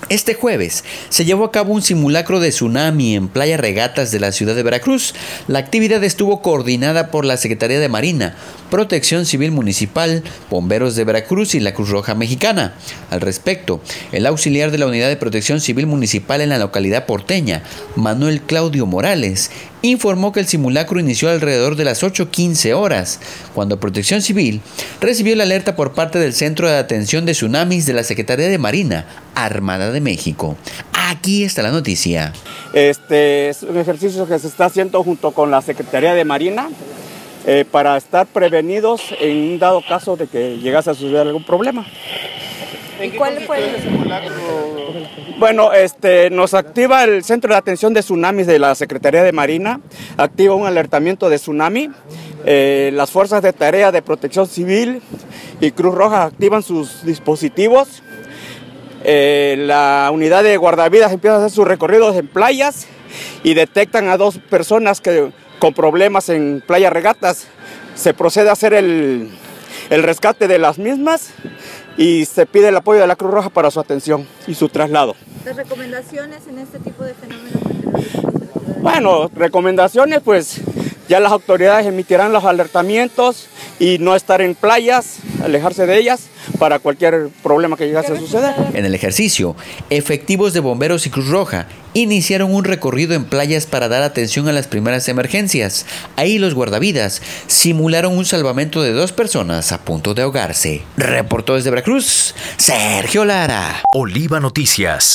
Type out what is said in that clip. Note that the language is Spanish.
Este jueves se llevó a cabo un simulacro de tsunami en Playa Regatas de la ciudad de Veracruz. La actividad estuvo coordinada por la Secretaría de Marina, Protección Civil Municipal, Bomberos de Veracruz y la Cruz Roja Mexicana. Al respecto, el auxiliar de la Unidad de Protección Civil Municipal en la localidad porteña, Manuel Claudio Morales, informó que el simulacro inició alrededor de las 8:15 horas, cuando Protección Civil recibió la alerta por parte del Centro de Atención de Tsunamis de la Secretaría de Marina, Armada de México. Aquí está la noticia. Este es un ejercicio que se está haciendo junto con la Secretaría de Marina para estar prevenidos en un dado caso de que llegase a suceder algún problema. ¿Y cuál fue el simulacro? Bueno, nos activa el Centro de Atención de Tsunamis de la Secretaría de Marina, activa un alertamiento de tsunami, las fuerzas de tarea de Protección Civil y Cruz Roja activan sus dispositivos, la unidad de guardavidas empieza a hacer sus recorridos en playas y detectan a 2 personas con problemas en Playa Regatas. Se procede a hacer el rescate de las mismas y se pide el apoyo de la Cruz Roja para su atención y su traslado. ¿Las recomendaciones en este tipo de fenómenos meteorológicos? Bueno, recomendaciones, pues ya las autoridades emitirán los alertamientos y no estar en playas, alejarse de ellas para cualquier problema que llegase a suceder. En el ejercicio, efectivos de Bomberos y Cruz Roja iniciaron un recorrido en playas para dar atención a las primeras emergencias. Ahí los guardavidas simularon un salvamento de 2 personas a punto de ahogarse. Reportó desde Veracruz, Sergio Lara. Oliva Noticias.